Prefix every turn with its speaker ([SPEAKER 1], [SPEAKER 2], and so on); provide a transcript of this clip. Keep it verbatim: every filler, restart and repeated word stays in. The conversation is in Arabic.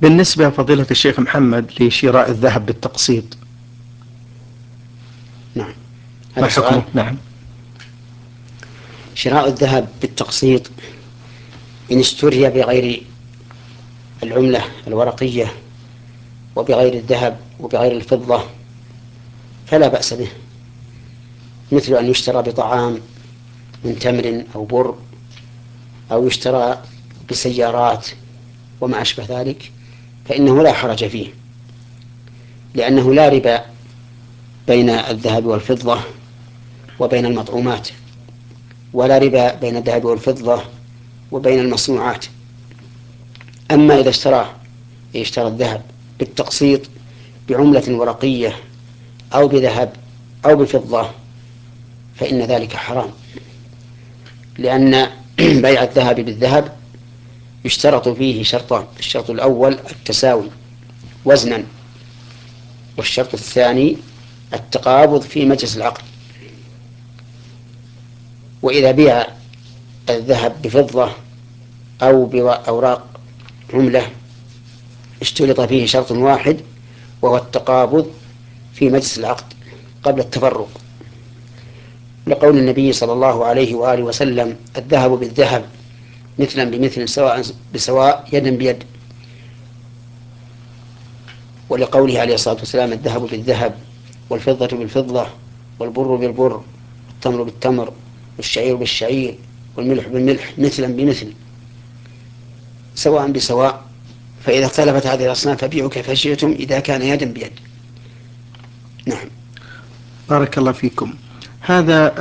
[SPEAKER 1] بالنسبة فضيلة الشيخ محمد لشراء الذهب بالتقسيط
[SPEAKER 2] نعم،
[SPEAKER 1] ما
[SPEAKER 2] هذا
[SPEAKER 1] حكمه؟
[SPEAKER 2] سؤال.
[SPEAKER 1] نعم.
[SPEAKER 2] شراء الذهب بالتقسيط إن اشتري بغير العملة الورقية وبغير الذهب وبغير الفضة فلا بأس به، مثل أن يشترى بطعام من تمر أو بر، أو يشترى بسيارات وما أشبه ذلك، فإنه لا حرج فيه، لأنه لا ربا بين الذهب والفضة وبين المطعومات، ولا ربا بين الذهب والفضة وبين المصنوعات. أما إذا اشترى اشترى الذهب بالتقسيط بعملة ورقية أو بذهب أو بفضة فإن ذلك حرام، لأن بيع الذهب بالذهب يشترط فيه شرطان: الشرط الأول التساوي وزنا، والشرط الثاني التقابض في مجلس العقد. وإذا بيع الذهب بفضة أو بأوراق عملة اشترط فيه شرط واحد، وهو التقابض في مجلس العقد قبل التفرق، لقول النبي صلى الله عليه وآله وسلم: الذهب بالذهب مثلا بمثل سواء بسواء يدا بيد. ولقوله عليه الصلاة والسلام: الذهب بالذهب والفضة بالفضة والبر بالبر والتمر بالتمر والشعير بالشعير والملح بالملح مثلا بمثل سواء بسواء، فإذا اختلفت هذه الأصناف فبيعوا كيف شئتم إذا كان يدا بيد. نعم.
[SPEAKER 1] بارك الله فيكم. هذا